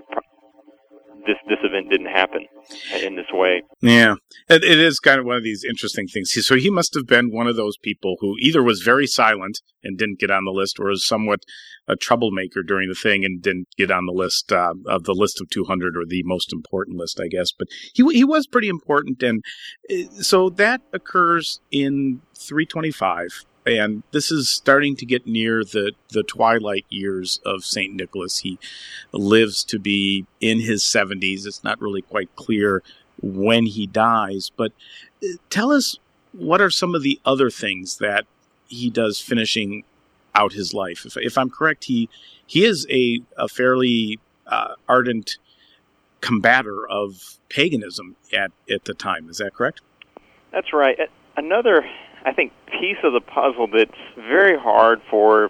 this event didn't happen in this way. Yeah, it is kind of one of these interesting things. So he must have been one of those people who either was very silent and didn't get on the list, or was somewhat a troublemaker during the thing and didn't get on the list of the list of 200, or the most important list, I guess. But he was pretty important, and so that occurs in 325. And this is starting to get near the twilight years of St. Nicholas. He lives to be in his 70s. It's not really quite clear when he dies. But tell us, what are some of the other things that he does finishing out his life? If I'm correct, he is a fairly ardent combater of paganism at the time. Is that correct? That's right. Another, I think, piece of the puzzle that's very hard for,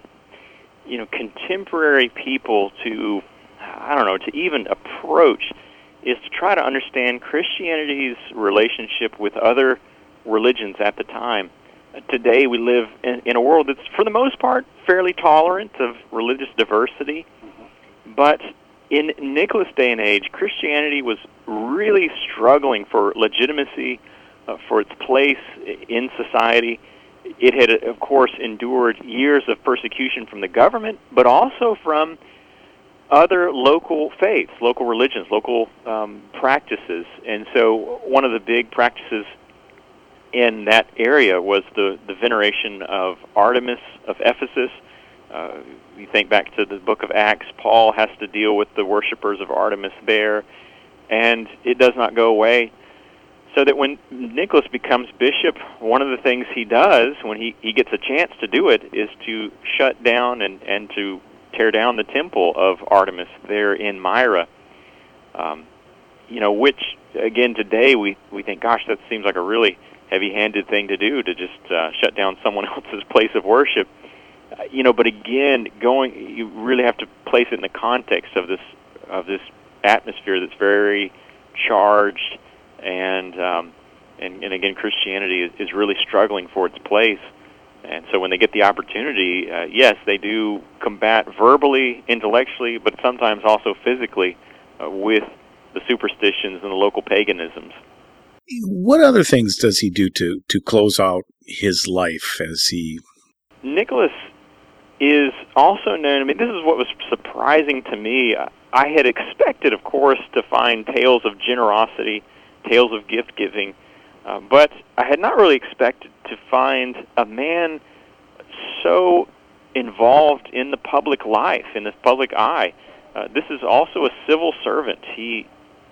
contemporary people to even approach is to try to understand Christianity's relationship with other religions at the time. Today we live in a world that's, for the most part, fairly tolerant of religious diversity, but in Nicholas' day and age, Christianity was really struggling for legitimacy, for its place in society. It had, of course, endured years of persecution from the government, but also from other local faiths, local religions, local practices. And so one of the big practices in that area was the veneration of Artemis of Ephesus. You think back to the book of Acts, Paul has to deal with the worshipers of Artemis there, and it does not go away. So that when Nicholas becomes bishop, one of the things he does when he gets a chance to do it is to shut down and to tear down the temple of Artemis there in Myra. Which, again, today we think, gosh, that seems like a really heavy-handed thing to do, to just shut down someone else's place of worship. But again, you really have to place it in the context of this atmosphere that's very charged. And again, Christianity is really struggling for its place. And so when they get the opportunity, yes, they do combat verbally, intellectually, but sometimes also physically with the superstitions and the local paganisms. What other things does he do to close out his life as he... Nicholas is also known, this is what was surprising to me. I had expected, of course, to find tales of generosity, tales of gift-giving, but I had not really expected to find a man so involved in the public life, in the public eye. This is also a civil servant. He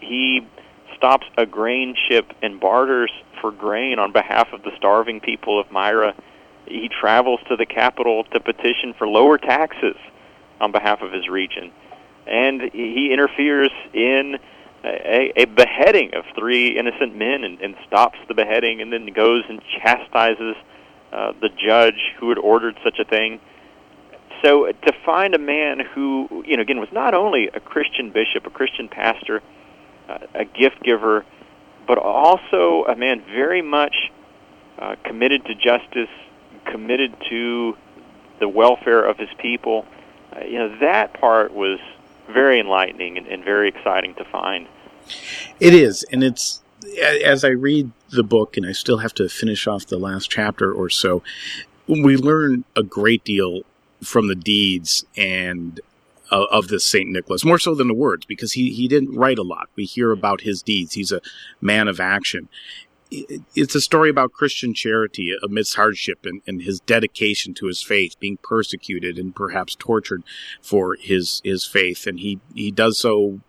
stops a grain ship and barters for grain on behalf of the starving people of Myra. He travels to the capital to petition for lower taxes on behalf of his region. And he interferes in a beheading of 3 innocent men and stops the beheading, and then goes and chastises the judge who had ordered such a thing. So to find a man who, again, was not only a Christian bishop, a Christian pastor, a gift giver, but also a man very much committed to justice, committed to the welfare of his people, that part was very enlightening and very exciting to find. It is, and it's, as I read the book, and I still have to finish off the last chapter or so, we learn a great deal from the deeds and of this St. Nicholas, more so than the words, because he didn't write a lot. We hear about his deeds. He's a man of action. It's a story about Christian charity amidst hardship and his dedication to his faith, being persecuted and perhaps tortured for his faith. And he does so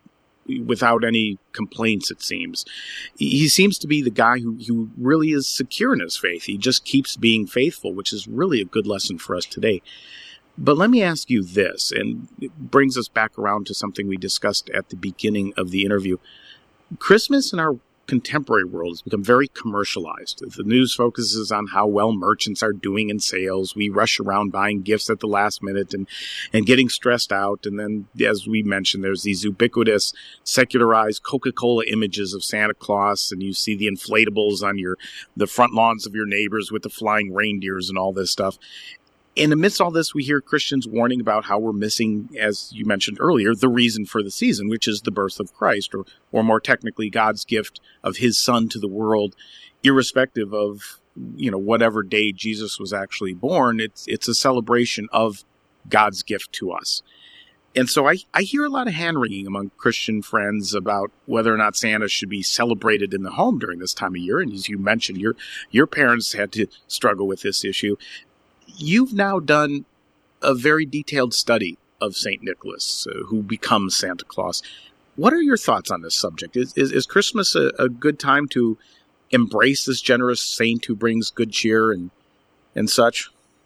without any complaints, it seems. He seems to be the guy who really is secure in his faith. He just keeps being faithful, which is really a good lesson for us today. But let me ask you this, and it brings us back around to something we discussed at the beginning of the interview. Christmas in our contemporary world has become very commercialized. The news focuses on how well merchants are doing in sales. We rush around buying gifts at the last minute and getting stressed out. And then, as we mentioned, there's these ubiquitous, secularized Coca-Cola images of Santa Claus, and you see the inflatables on the front lawns of your neighbors with the flying reindeers and all this stuff. And amidst all this, we hear Christians warning about how we're missing, as you mentioned earlier, the reason for the season, which is the birth of Christ, or more technically, God's gift of his son to the world, irrespective of, whatever day Jesus was actually born. It's a celebration of God's gift to us. And so I hear a lot of hand-wringing among Christian friends about whether or not Santa should be celebrated in the home during this time of year. And as you mentioned, your parents had to struggle with this issue. You've now done a very detailed study of St. Nicholas, who becomes Santa Claus. What are your thoughts on this subject? Is Christmas a good time to embrace this generous saint who brings good cheer and such?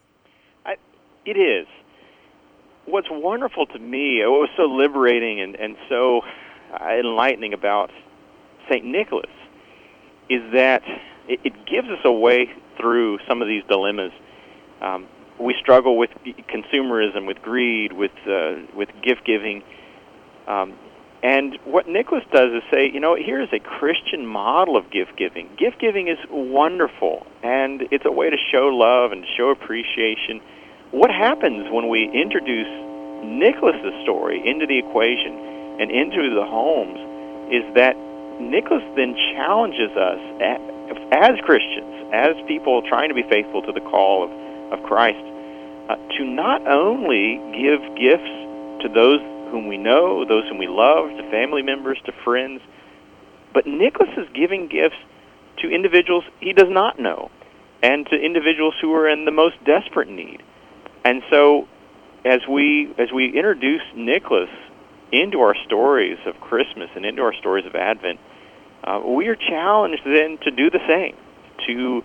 It is. What's wonderful to me, what was so liberating and so enlightening about St. Nicholas is that it gives us a way through some of these dilemmas. We struggle with consumerism, with greed, with gift giving, and what Nicholas does is say, here is a Christian model of gift giving. Gift giving is wonderful, and it's a way to show love and to show appreciation. What happens when we introduce Nicholas's story into the equation and into the homes is that Nicholas then challenges us as Christians, as people trying to be faithful to the call of Christ, to not only give gifts to those whom we know, those whom we love, to family members, to friends, but Nicholas is giving gifts to individuals he does not know, and to individuals who are in the most desperate need. And so, as we introduce Nicholas into our stories of Christmas and into our stories of Advent, we are challenged then to do the same, to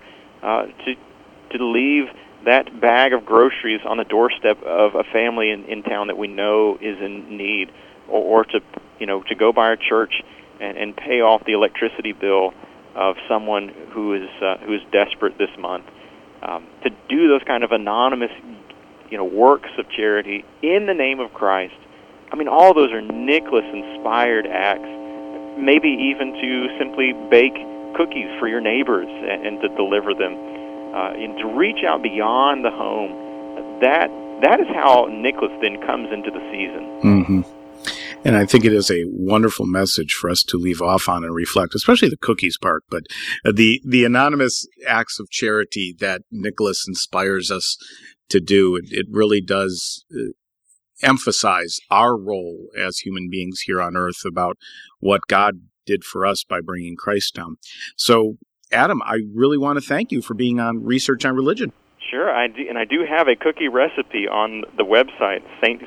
leave that bag of groceries on the doorstep of a family in town that we know is in need, or to go by our church and pay off the electricity bill of someone who is desperate this month. To do those kind of anonymous, works of charity in the name of Christ. I mean, all those are Nicholas-inspired acts. Maybe even to simply bake cookies for your neighbors and to deliver them. And to reach out beyond the home, that is how Nicholas then comes into the season. Mm-hmm. And I think it is a wonderful message for us to leave off on and reflect, especially the cookies part. But the anonymous acts of charity that Nicholas inspires us to do, it really does emphasize our role as human beings here on earth about what God did for us by bringing Christ down. So, Adam, I really want to thank you for being on Research on Religion. Sure, I do have a cookie recipe on the website,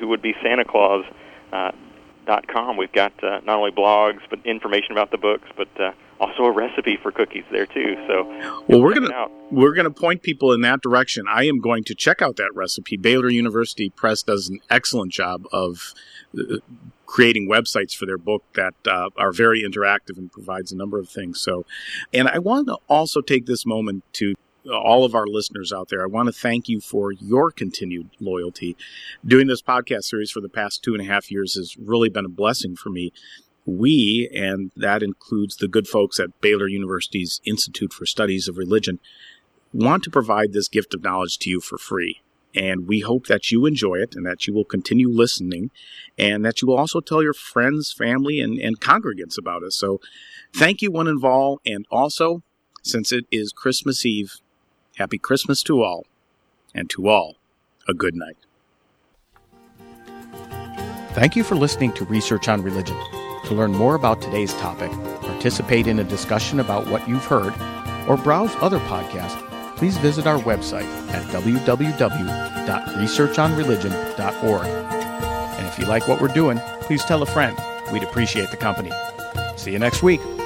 whowouldbesantaclaus.com. We've got not only blogs, but information about the books, but also a recipe for cookies there too. So, well, we're gonna point people in that direction. I am going to check out that recipe. Baylor University Press does an excellent job of creating websites for their book that are very interactive and provides a number of things. So, and I want to also take this moment to all of our listeners out there. I want to thank you for your continued loyalty. Doing this podcast series for the past 2.5 years has really been a blessing for me. We, and that includes the good folks at Baylor University's Institute for Studies of Religion, want to provide this gift of knowledge to you for free. And we hope that you enjoy it and that you will continue listening and that you will also tell your friends, family, and congregants about us. So thank you, one and all. And also, since it is Christmas Eve, happy Christmas to all, and to all, a good night. Thank you for listening to Research on Religion. To learn more about today's topic, participate in a discussion about what you've heard, or browse other podcasts, please visit our website at www.researchonreligion.org. And if you like what we're doing, please tell a friend. we'd appreciate the company. See you next week.